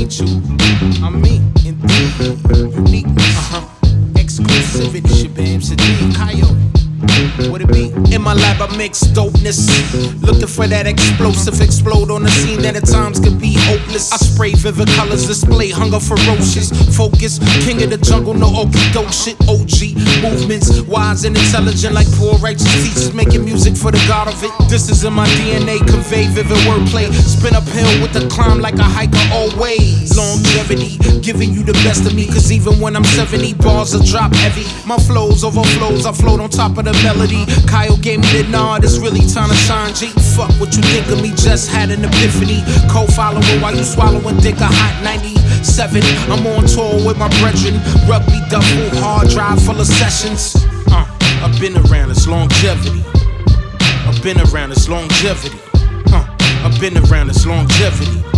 attitude. I'm me, indeed. Uniqueness. Exclusivity, Shabam Sadiq, Coyote. What it be? In my lab I mix dopeness, looking for that explosive explode on the scene that at times could be hopeless. I spray vivid colors, display hunger ferocious. Focus, king of the jungle, no okie doke shit. OG movements, wise and intelligent like poor righteous teachers making music for the god of it. This is in my DNA, convey vivid wordplay. Spin uphill with the climb like a hiker always. Longevity, giving you the best of me, cause even when I'm 70, bars will drop heavy. My flows overflows, I float on top of the melody. Kyle gave me the nod, it's really time to shine. G, fuck what you think of me, just had an epiphany. Co-follower while you swallowing dick, a hot 97. I'm on tour with my brethren. Rugby double, hard drive full of sessions. I've been around, it's longevity. I've been around, it's longevity. I've been around, it's longevity.